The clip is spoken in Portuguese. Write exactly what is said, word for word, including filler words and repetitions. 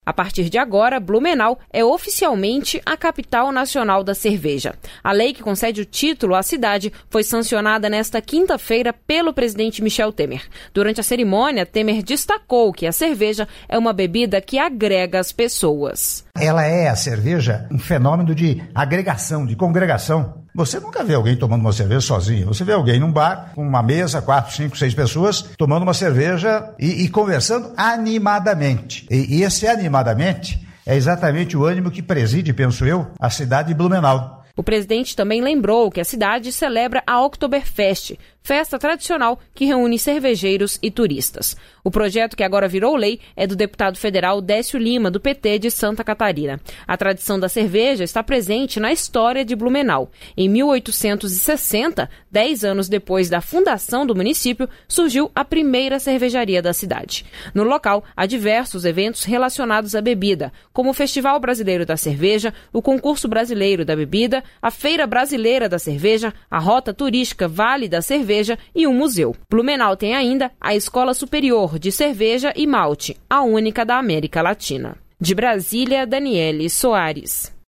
A partir de agora, Blumenau é oficialmente a capital nacional da cerveja. A lei que concede o título à cidade foi sancionada nesta quinta-feira pelo presidente Michel Temer. Durante a cerimônia, Temer destacou que a cerveja é uma bebida que agrega as pessoas. Ela é, a cerveja, um fenômeno de agregação, de congregação. Você nunca vê alguém tomando uma cerveja sozinho. Você vê alguém num bar, com uma mesa, quatro, cinco, seis pessoas, tomando uma cerveja e, e conversando animadamente. E, e esse animadamente é exatamente o ânimo que preside, penso eu, a cidade de Blumenau. O presidente também lembrou que a cidade celebra a Oktoberfest, festa tradicional que reúne cervejeiros e turistas. O projeto, que agora virou lei, é do deputado federal Décio Lima, do P T de Santa Catarina. A tradição da cerveja está presente na história de Blumenau. Em mil oitocentos e sessenta, dez anos depois da fundação do município, surgiu a primeira cervejaria da cidade. No local, há diversos eventos relacionados à bebida, como o Festival Brasileiro da Cerveja, o Concurso Brasileiro da Bebida, a Feira Brasileira da Cerveja, a Rota Turística Vale da Cerveja e um museu. Blumenau tem ainda a Escola Superior de Cerveja e Malte, a única da América Latina. De Brasília, Daniele Soares.